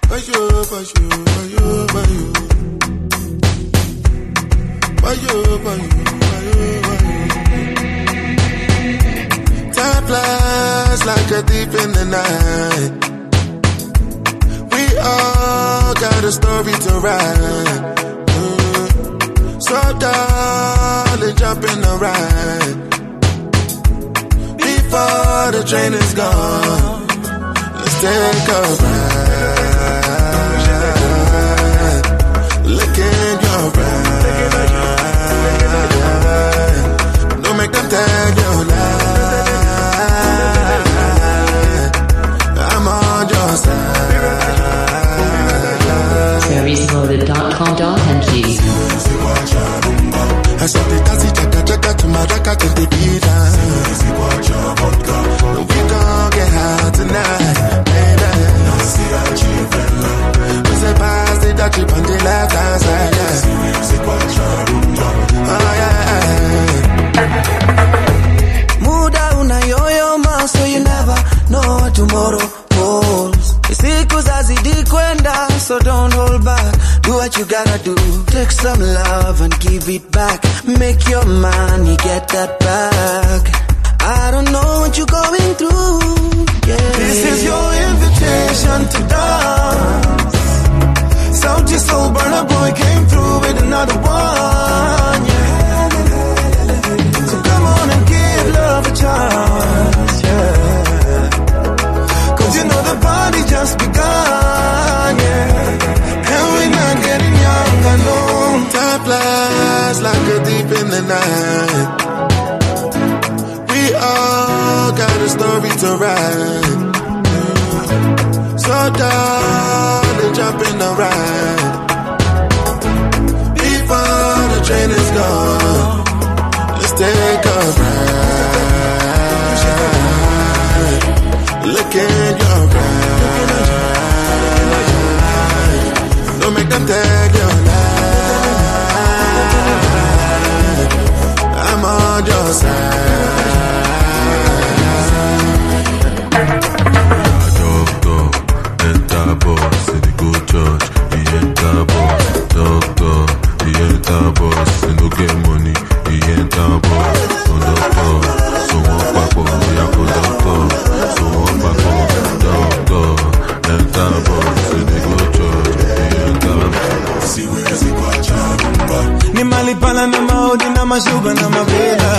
Time flies like a thief in the night. We all got a story to write. So darling, jump in the ride. Before the train is gone, let's take a ride. Look in your eyes. Don't make them tell you lie. I'm on your side. Seriesloaded.com.ng. I said the taxi chaka to my raka to the beat. We gon' get high tonight, baby. We say pass the dirty on the left hand side, yeah. Oh yeah. Muda una yoyoma, so you never know what tomorrow holds. Siku zazidi kwenda, so don't hold back. Do what you gotta do. Take some love and give it back. Make your money, get that back. I don't know what you're going through. Yeah. This is your invitation to dance. Salty soul burner boy came through with another one. Yeah. So come on and give love a chance. Yeah. Cause you know the party just begun. Yeah. And we're not getting younger, no. Time flies like a thief in the night. We all got a story to write. So darling, jump in the ride. Before the train is gone, let's take a ride. Look in your eyes. Don't make them tell you lie. I'm on your side. Boss, in the good church, he enter boss. Doctor, he enter boss. He no get money, he enter boss. Conductor, so one back up, we are conductor. So one back up, doctor, enter boss. In the good church, he enter boss. See where is he watching? Ni mali pala na maudi na mashuga na mavela.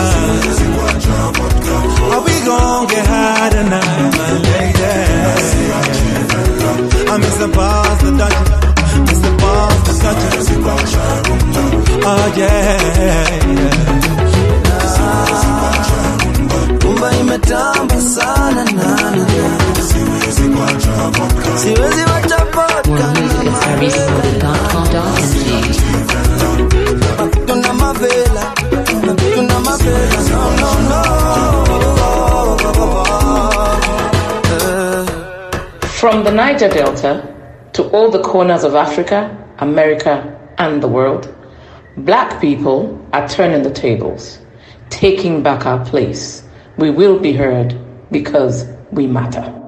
Are we gon' get high tonight, my lady? I miss the boss, the Dutch, miss the boss, the Dutch. Oh yeah. Kumba imetamba sana nana. Siwezi wacha vodka. More music at seriesloaded.com.ng. Tuna mavela, no. From the Niger Delta to all the corners of Africa, America, and the world, Black people are turning the tables, taking back our place. We will be heard because we matter.